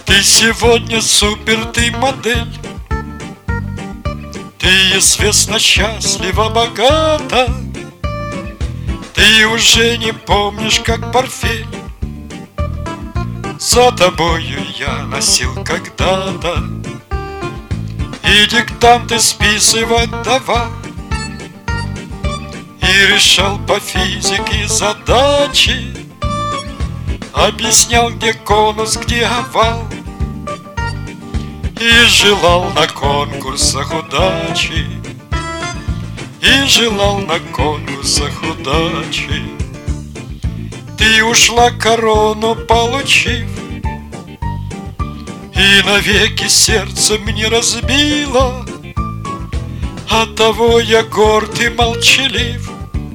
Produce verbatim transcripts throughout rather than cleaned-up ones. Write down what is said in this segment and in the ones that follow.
Ты сегодня супер, ты модель. Ты известна, счастлива, богата. Ты уже не помнишь, как портфель за тобою я носил когда-то, и диктанты списывать давал, и решал по физике задачи, объяснял, где конус, где овал, и желал на конкурсах удачи, и желал на конкурсах удачи. Ты ушла, корону получив, и навеки сердце мне разбила. Оттого я горд и молчалив.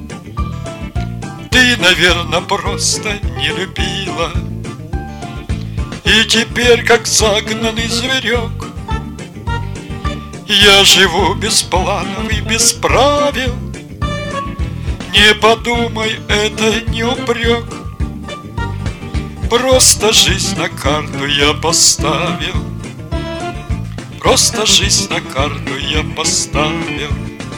Ты, наверно, просто не любила, и теперь, как загнанный зверек, я живу без планов и без правил. Не подумай, это не упрек, просто жизнь на карту я поставил. Просто жизнь на карту я поставил.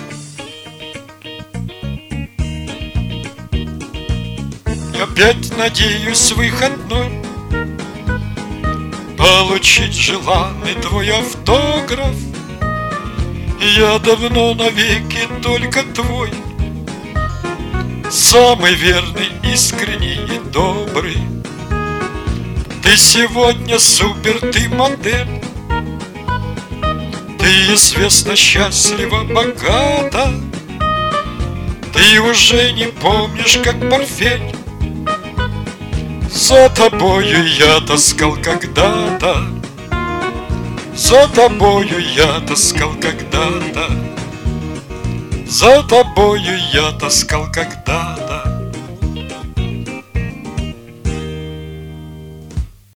Опять надеюсь выходной получить желанный твой автограф. Я давно навеки только твой, самый верный, искренний и добрый. Ты сегодня супер, ты модель. Ты известна, счастлива, богата. Ты уже не помнишь, как портфель за тобою я таскал когда-то. За тобою я таскал когда-то. За тобою я таскал когда-то.